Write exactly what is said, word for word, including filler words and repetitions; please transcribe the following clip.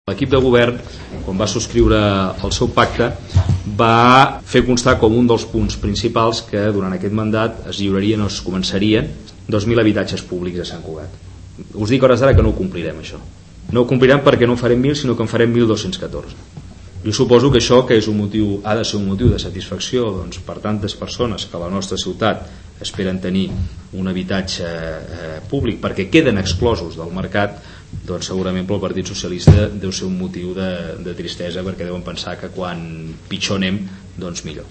L'equip de govern, quan va subscriure el seu pacte, va fer constar com un dels punts principals que durant aquest mandat es lliurarien o es començarien dos mil habitatges públics a Sant Cugat. Us dic a hores d'ara que no ho complirem, això. No ho complirem perquè no en farem mil, sinó que en farem mil dos-cents catorze. Jo suposo que això, que és un motiu, ha de ser un motiu de satisfacció, doncs, per tantes persones que a la nostra ciutat esperen tenir un habitatge eh, públic perquè queden exclosos del mercat, doncs segurament pel Partit Socialista deu ser un motiu de, de tristesa, perquè deuen pensar que quan pitjor anem, doncs millor.